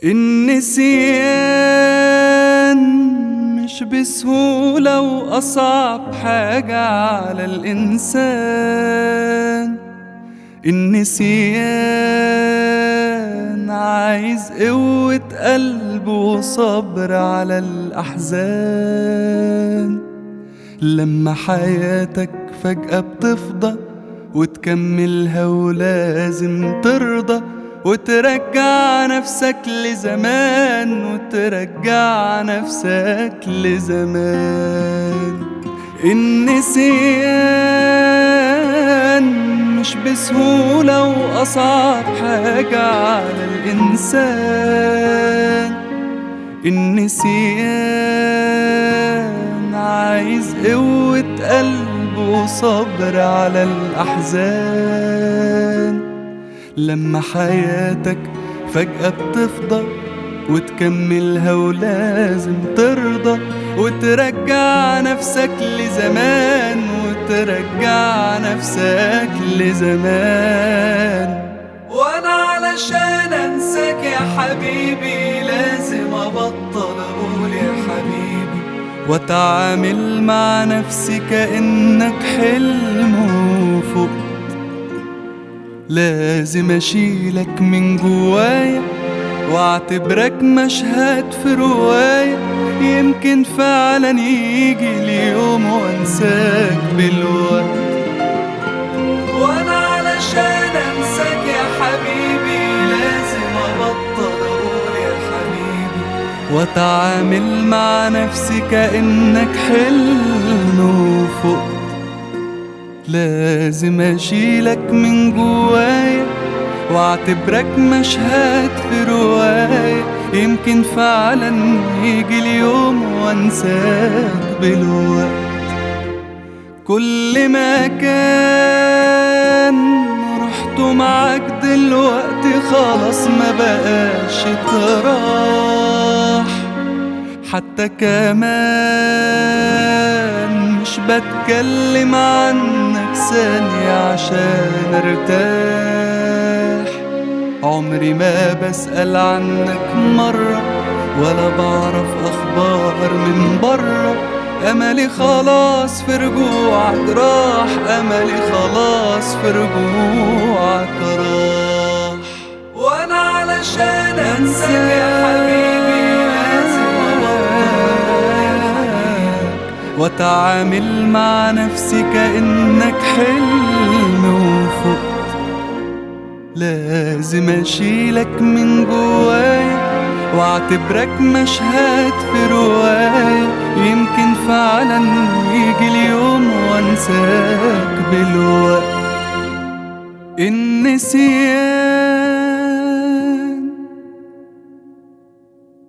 النسيان مش بسهولة وأصعب حاجة على الإنسان. النسيان عايز قوة قلب وصبر على الأحزان. لما حياتك فجأة بتفضى وتكملها ولازم ترضى وترجع نفسك لزمان وترجع نفسك لزمان. النسيان مش بسهولة وأصعب حاجة على الإنسان. النسيان عايز قوة قلب وصبر على الأحزان. لما حياتك فجأة بتفضى وتكملها ولازم ترضى وترجع نفسك لزمان وترجع نفسك لزمان. وانا علشان انساك يا حبيبي لازم ابطل اقول يا حبيبي واتعامل مع نفسي كأنك حلم وفقت. لازم اشيلك من جوايا واعتبرك مشهد في رواية، يمكن فعلا يجي اليوم وانساك بالوقت. وانا علشان انساك يا حبيبي لازم ابطل اقول يا حبيبي واتعامل مع نفسي كأنك حلم وفقت. لازم اشيلك من جوايا واعتبرك مشهد في رواية، يمكن فعلا يجي اليوم وانساك بالوقت. كل مكان رحته معاك دلوقتي خلاص ما بقاش تراح. حتى كمان مش بتكلم عنك ثانية عشان ارتاح. عمري ما بسأل عنك مرة ولا بعرف أخبار من برا. أملي خلاص في رجوعك راح، أملي خلاص في رجوعك راح. وأنا علشان أنساك يا حبيبي لازم واتعامل مع نفسي كأنك حلم وفقت. لازم اشيلك من جوايا واعتبرك مشهد في رواية، يمكن فعلا يجي اليوم وانساك بالوقت. النسيان